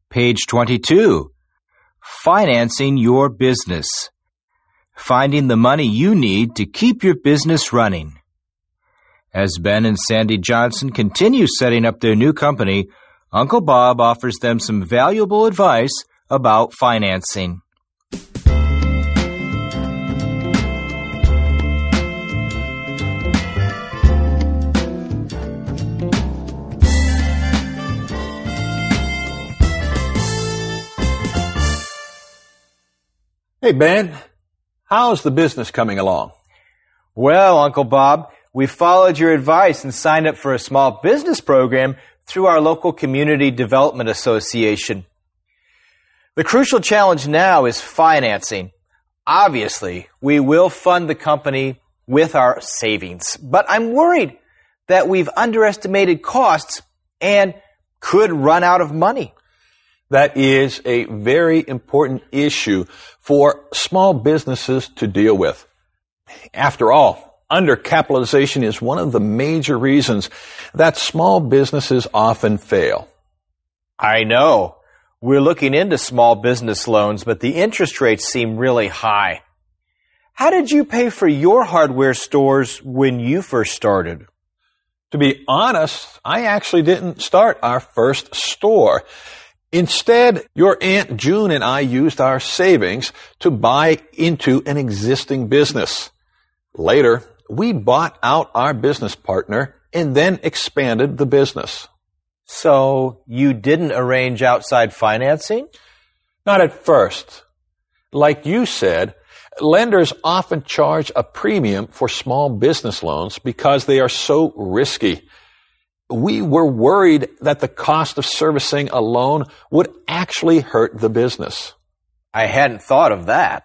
Page 22. Financing your business. Finding the money you need to keep your business running. As Ben and Sandy Johnson continue setting up their new company, Uncle Bob offers them some valuable advice about financing. Hey, Ben, how's the business coming along? Well, Uncle Bob, we followed your advice and signed up for a small business program through our local community development association. The crucial challenge now is financing. Obviously, we will fund the company with our savings, but I'm worried that we've underestimated costs and could run out of money. That is a very important issue for small businesses to deal with. After all, undercapitalization is one of the major reasons that small businesses often fail. I know. We're looking into small business loans, but the interest rates seem really high. How did you pay for your hardware stores when you first started? To be honest, I actually didn't start our first store. Instead, your Aunt June and I used our savings to buy into an existing business. Later, we bought out our business partner and then expanded the business. So, you didn't arrange outside financing? Not at first. Like you said, lenders often charge a premium for small business loans because they are so risky. We were worried that the cost of servicing a loan would actually hurt the business. I hadn't thought of that.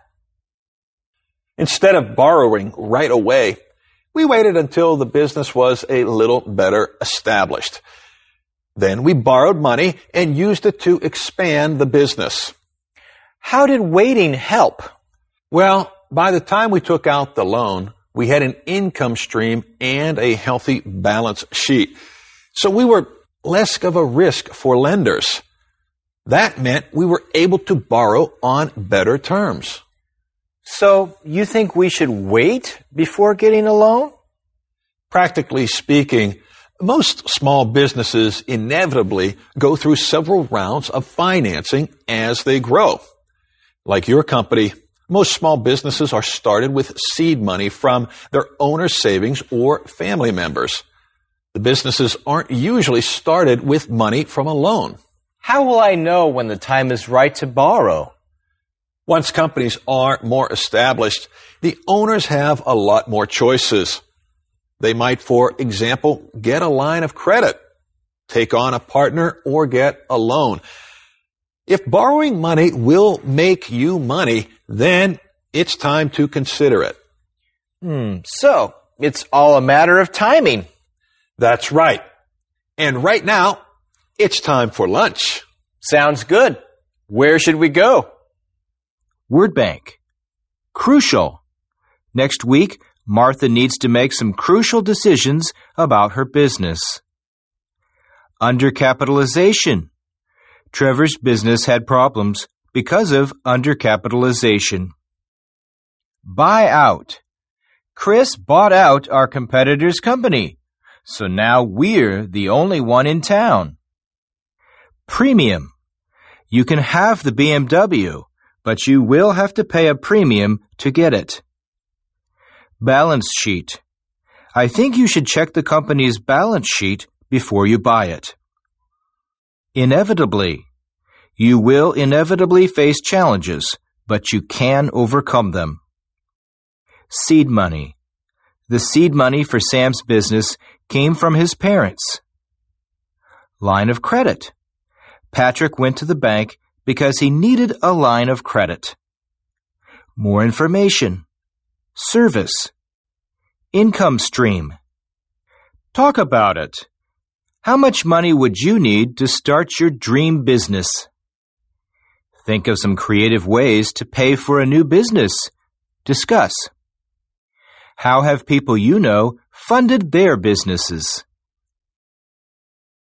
Instead of borrowing right away, we waited until the business was a little better established. Then we borrowed money and used it to expand the business. How did waiting help? Well, by the time we took out the loan, we had an income stream and a healthy balance sheet. So we were less of a risk for lenders. That meant we were able to borrow on better terms. So you think we should wait before getting a loan? Practically speaking, most small businesses inevitably go through several rounds of financing as they grow. Like your company, most small businesses are started with seed money from their owner's savings or family members. The businesses aren't usually started with money from a loan. How will I know when the time is right to borrow? Once companies are more established, the owners have a lot more choices. They might, for example, get a line of credit, take on a partner, or get a loan. If borrowing money will make you money, then it's time to consider it. So, it's all a matter of timing. That's right. And right now, it's time for lunch. Sounds good. Where should we go? Word Bank. Crucial. Next week, Martha needs to make some crucial decisions about her business. Undercapitalization. Trevor's business had problems because of undercapitalization. Buy out. Chris bought out our competitor's company, so now we're the only one in town. Premium. You can have the BMW, but you will have to pay a premium to get it. Balance sheet. I think you should check the company's balance sheet before you buy it. Inevitably. You will inevitably face challenges, but you can overcome them. Seed money. The seed money for Sam's business came from his parents. Line of credit. Patrick went to the bank because he needed a line of credit. More information. Service. Income stream. Talk about it. How much money would you need to start your dream business? Think of some creative ways to pay for a new business. Discuss. How have people you know funded their businesses?